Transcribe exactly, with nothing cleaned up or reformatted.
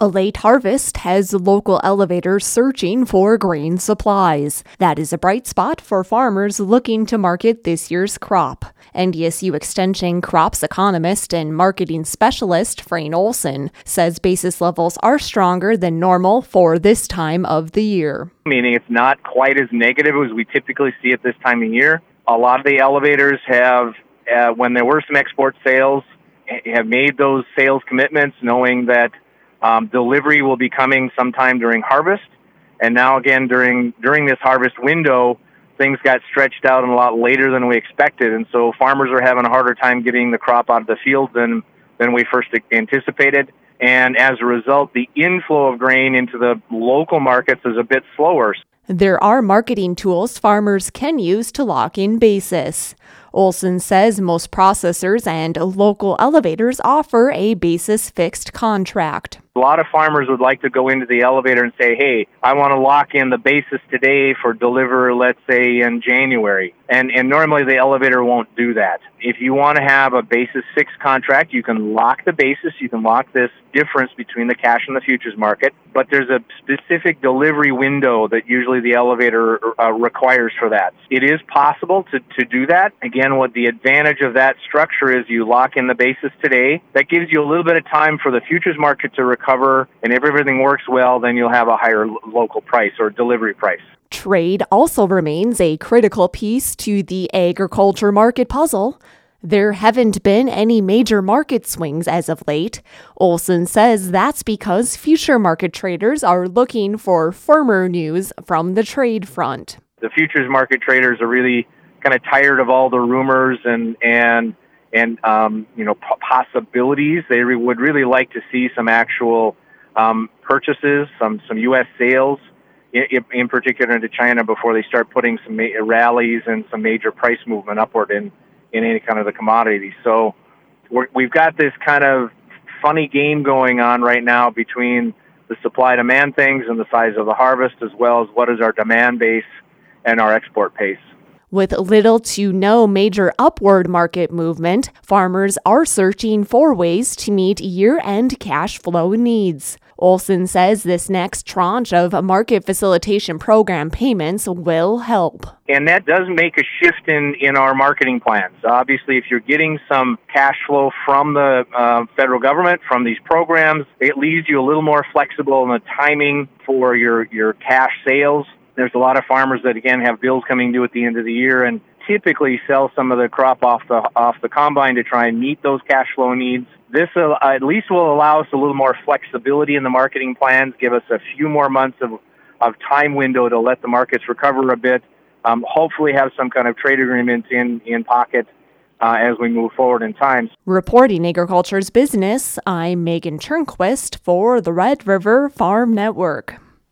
A late harvest has local elevators searching for grain supplies. That is a bright spot for farmers looking to market this year's crop. N D S U Extension crops economist and marketing specialist Frayne Olson says basis levels are stronger than normal for this time of the year. Meaning it's not quite as negative as we typically see at this time of year. A lot of the elevators have, uh, when there were some export sales, have made those sales commitments knowing that Um, delivery will be coming sometime during harvest, and now again during during this harvest window, things got stretched out and a lot later than we expected, and so farmers are having a harder time getting the crop out of the field than than we first anticipated. And as a result, the inflow of grain into the local markets is a bit slower. There are marketing tools farmers can use to lock in basis. Olson says most processors and local elevators offer a basis fixed contract. A lot of farmers would like to go into the elevator and say, hey, I want to lock in the basis today for deliver, let's say, in January. And and normally the elevator won't do that. If you want to have a basis fixed contract, you can lock the basis, you can lock this difference between the cash and the futures market, but there's a specific delivery window that usually the elevator uh, requires for that. It is possible to, to do that. Again, what the advantage of that structure is, you lock in the basis today. That gives you a little bit of time for the futures market to recover, and if everything works well, then you'll have a higher lo- local price or delivery price. Trade also remains a critical piece to the agriculture market puzzle. There haven't been any major market swings as of late. Olson says that's because future market traders are looking for firmer news from the trade front. The futures market traders are really kind of tired of all the rumors and and and um, you know p- possibilities. They re- would really like to see some actual um, purchases, some some U S sales, in, in particular into China, before they start putting some ma- rallies and some major price movement upward in, in any kind of the commodities. So we're, we've got this kind of funny game going on right now between the supply-demand things and the size of the harvest, as well as what is our demand base and our export pace. With little to no major upward market movement, farmers are searching for ways to meet year-end cash flow needs. Olson says this next tranche of market facilitation program payments will help. And that does make a shift in, in our marketing plans. Obviously, if you're getting some cash flow from the uh, federal government, from these programs, it leaves you a little more flexible in the timing for your, your cash sales. There's a lot of farmers that, again, have bills coming due at the end of the year and typically sell some of the crop off the off the combine to try and meet those cash flow needs. This uh, at least will allow us a little more flexibility in the marketing plans, give us a few more months of, of time window to let the markets recover a bit, um, hopefully have some kind of trade agreement in, in pocket uh, as we move forward in time. Reporting Agriculture's Business, I'm Megan Turnquist for the Red River Farm Network.